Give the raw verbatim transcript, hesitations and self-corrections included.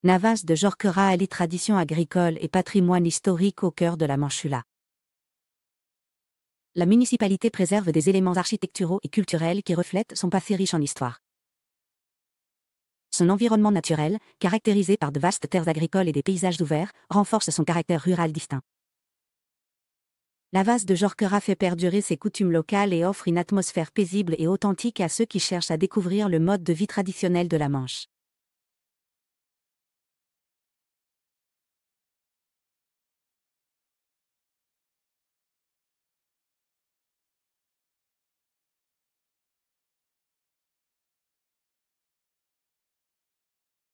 Navas de Jorquera allie tradition agricole et patrimoine historique au cœur de la Manchula. La municipalité préserve des éléments architecturaux et culturels qui reflètent son passé riche en histoire. Son environnement naturel, caractérisé par de vastes terres agricoles et des paysages ouverts, renforce son caractère rural distinct. Navas de Jorquera fait perdurer ses coutumes locales et offre une atmosphère paisible et authentique à ceux qui cherchent à découvrir le mode de vie traditionnel de la Manche.